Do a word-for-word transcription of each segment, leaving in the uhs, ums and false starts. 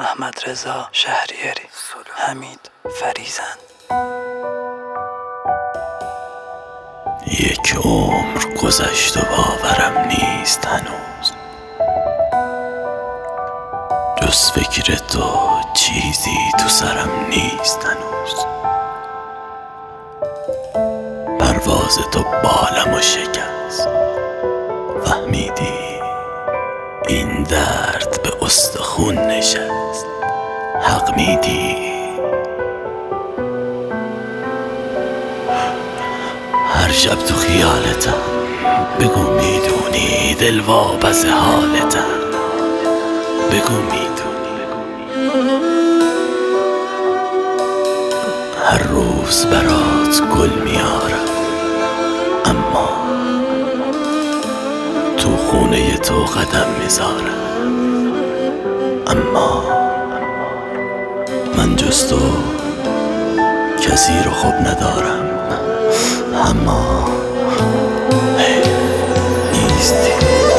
محمد رضا شهریاری، حمید فریزند. یک عمر گذشت و باورم نیست هنوز، جز فکر تو چیزی تو سرم نیست هنوز. پرواز تو بالمو شکست، فهمیدی این درد به استخون نشست. حق میدی، هر شب تو خیالتم، بگو میدونی دل واپس حالتم، بگو میدونی. هر روز برات گل میارم، اما تو خونه تو قدم میذارم. اما من جز تو کسی رو خوب ندارم. اما نیستی.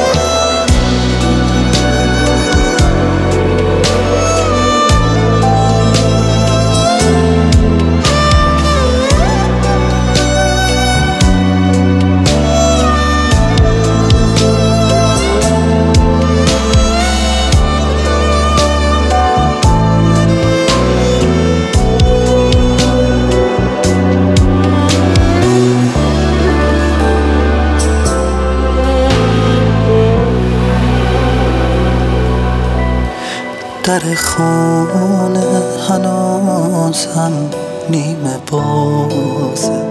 در خونه هنوز هم نیمه بازه،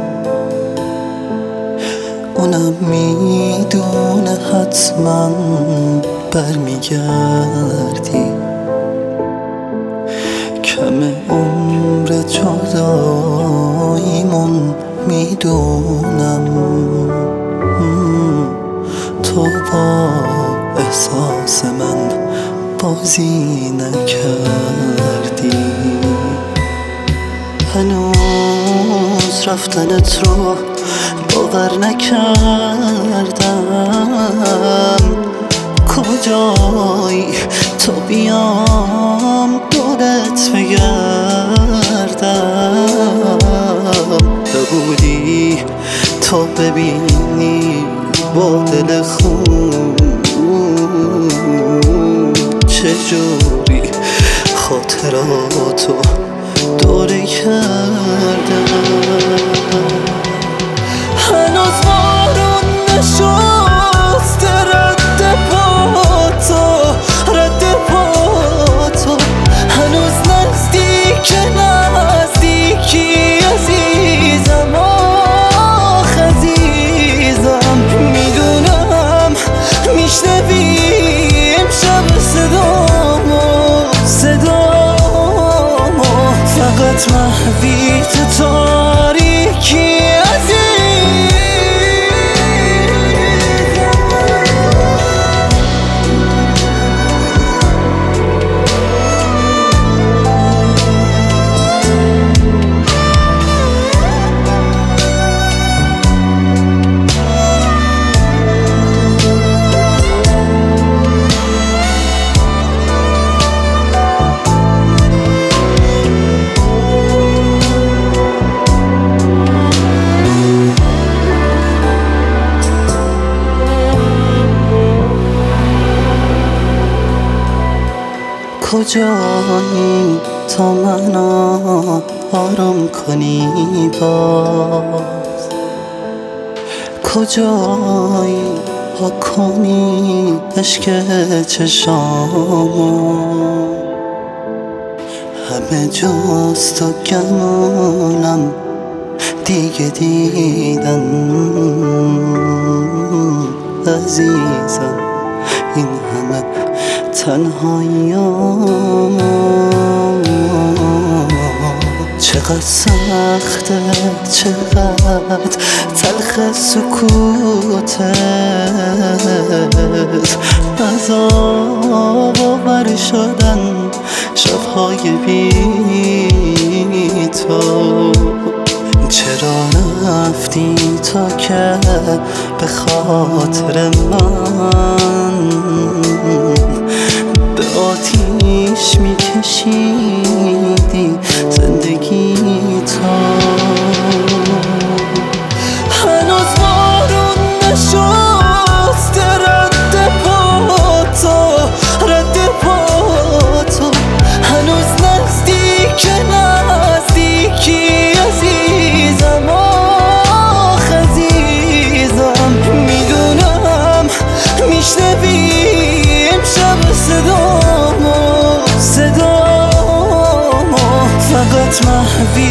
اونم میدونه حتما برمیگردی. کم عمر جداییمون میدونم، تو با احساس من بازی نکردی. هنوز رفتنت رو باور نکردم. کجایی تو بیام دورت بگردم. ببودی تو ببینی با دل خون چجوری خاطراتو دوره کردم. هنوز بارون نشست رد پاتو، رد پاتو. هنوز نزدیک نزدیکی عزیزم، آخ عزیزم. میدونم میشنوی امشب صدامو، صدامو. فقط محوی تو تاریکی کجایی تا منو آرام کنی باز؟ کجایی ها کنی عشق چشامو؟ همه جز تو گمونم دیگه دیدن عزیزم. این همه تنهاییام چقدر سخته، چقدر تلخ سکوتت. عذاب آور شدن شبهای بی تو. چرا رفتی تا که به خاطر من به آتیش آتیش میکشیدی زندگی تو. هنوز بارون نشسته رد پاتو رد پاتو، هنوز نزدیک نزدیکی عزیزم آخ عزیزم. میدونم میشنوی امشب صدامو صدامو، فقط محوی